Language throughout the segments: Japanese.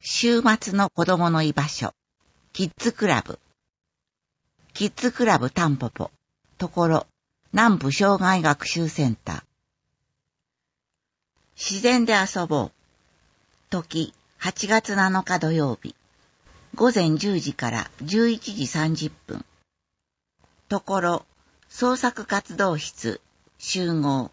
週末の子供の居場所、キッズクラブ。キッズクラブタンポポ、ところ、南部障害学習センター。自然で遊ぼう。時、8月7日土曜日。午前10時から11時30分。ところ、創作活動室、集合。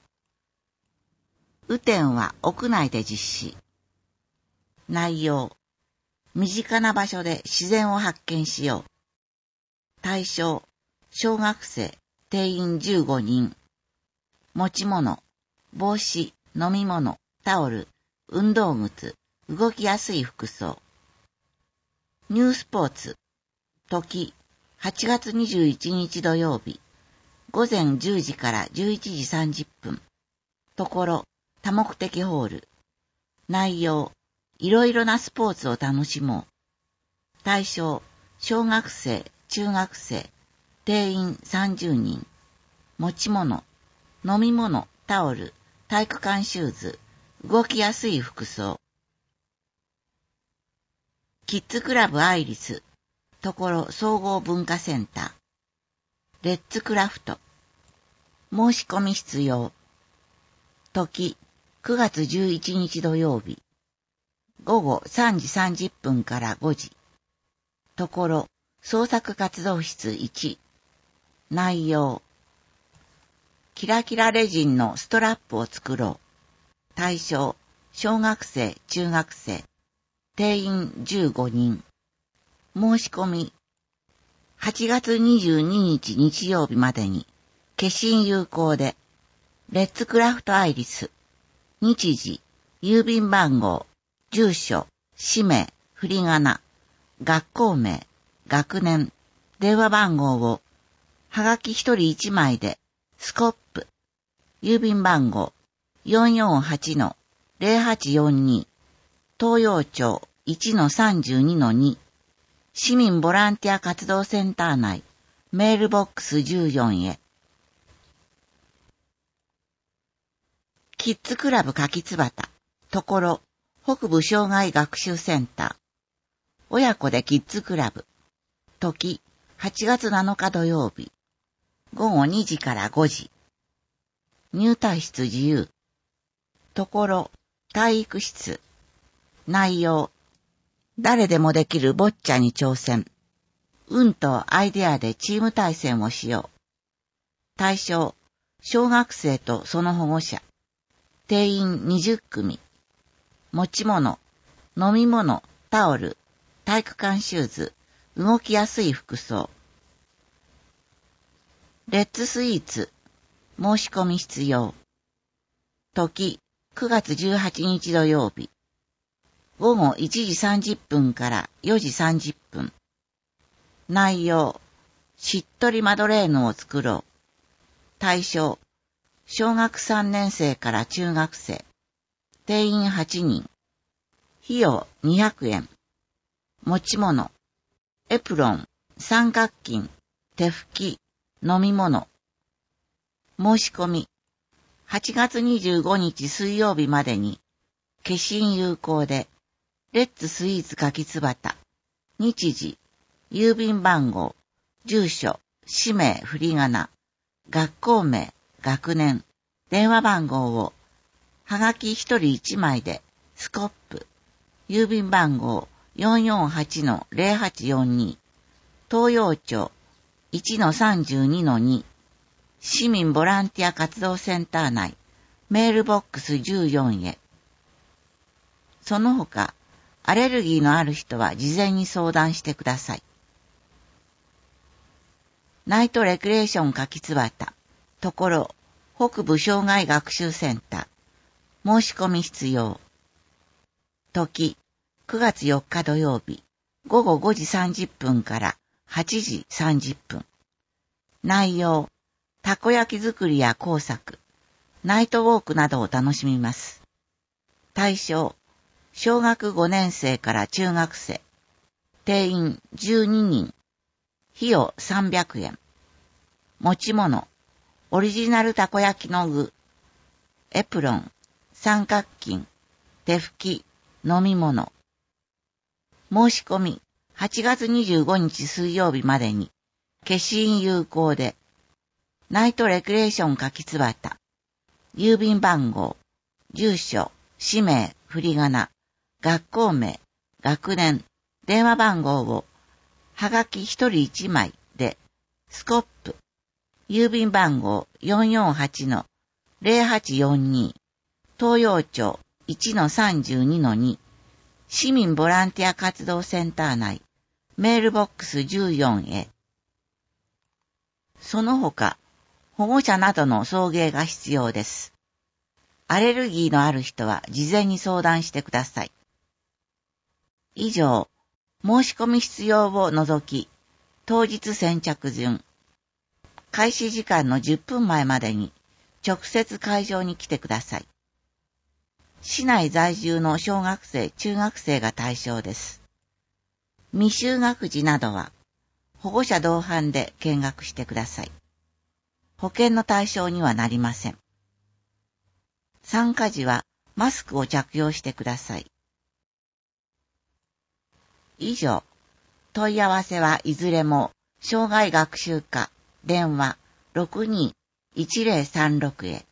雨天は屋内で実施。内容。身近な場所で自然を発見しよう。対象。小学生、定員15人。持ち物。帽子、飲み物、タオル、運動靴、動きやすい服装。ニュースポーツ。時。8月21日土曜日。午前10時から11時30分。ところ、多目的ホール。内容。いろいろなスポーツを楽しもう。対象。小学生、中学生、定員30人。持ち物。飲み物、タオル、体育館シューズ、動きやすい服装。キッズクラブアイリス。ところ総合文化センター。レッツクラフト。申し込み必要。時、9月11日土曜日。午後3時30分から5時。ところ、創作活動室1。内容。キラキラレジンのストラップを作ろう。対象、小学生、中学生。定員15人。申し込み。8月22日日曜日までに、消印有効で、レッツクラフトアイリス。日時、郵便番号、住所、氏名、振り仮名、学校名、学年、電話番号を、はがき1人1枚で、スコップ、郵便番号 448-0842、東洋町 1-32-2、市民ボランティア活動センター内、メールボックス14へ。キッズクラブ柿つばた、ところ、北部障害学習センター。親子でキッズクラブ。時、8月7日土曜日。午後2時から5時。入退室自由。ところ、体育室。内容。誰でもできるボッチャに挑戦。運とアイデアでチーム対戦をしよう。対象。小学生とその保護者。定員20組。持ち物。飲み物。タオル。体育館シューズ。動きやすい服装。レッツスイーツ。申し込み必要。時、9月18日土曜日。午後1時30分から4時30分。内容、しっとりマドレーヌを作ろう。対象、小学3年生から中学生。定員8人。費用200円。持ち物、エプロン、三角巾、手拭き、飲み物。申し込み。8月25日水曜日までに、消印有効で、レッツスイーツ柿つばた。日時、郵便番号、住所、氏名、振り仮名、学校名、学年、電話番号を、はがき1人1枚で、スコップ、郵便番号 448-0842、東洋町 1-32-2、市民ボランティア活動センター内、メールボックス14へ。その他、アレルギーのある人は事前に相談してください。ナイトレクレーション柿つばた、ところ、北部障害学習センター。申し込み必要。時、9月4日土曜日、午後5時30分から8時30分。内容、たこ焼き作りや工作、ナイトウォークなどを楽しみます。対象、小学5年生から中学生。定員12人。費用300円。持ち物。オリジナルたこ焼きの具。エプロン。三角巾。手拭き。飲み物。 申し込み8月25日水曜日までに、消印有効で、ナイトレクレーション柿つばた、郵便番号、住所、氏名、振り仮名、学校名、学年、電話番号を、はがき1人1枚で、スコップ、郵便番号 448-0842、東洋町 1-32-2、市民ボランティア活動センター内、メールボックス14へ。その他、保護者などの送迎が必要です。アレルギーのある人は事前に相談してください。以上、申し込み必要を除き、当日先着順、開始時間の10分前までに直接会場に来てください。市内在住の小学生、中学生が対象です。未就学児などは保護者同伴で見学してください。保険の対象にはなりません。参加時はマスクを着用してください。以上、問い合わせはいずれも障害学習課電話62-1036へ。